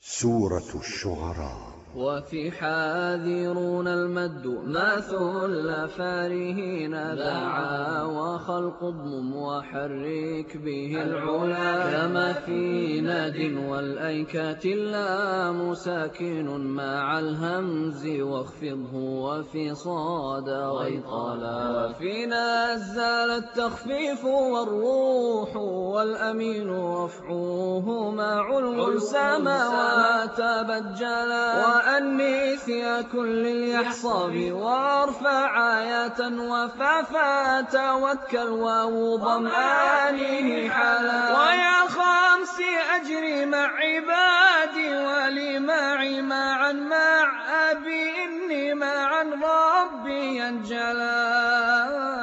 سورة الشعراء. وفي حاذرون المد ما ثل فارهين دعا وخلق اضمم وحرك به العلا كما في ناد والأيكات اللام ساكن مع الهمز واخفضه وفي صاد ويطالا وفي نزل التخفيف والروح والأمين رفعوه مع السماوات بجلا وأنث يا كل اليحصاب وارفع آية وفافا توكل واو ضمآنه حلا ويا خمس أجري مع عبادي ولمعي معا مع أبي إني معا ربي ينجلا.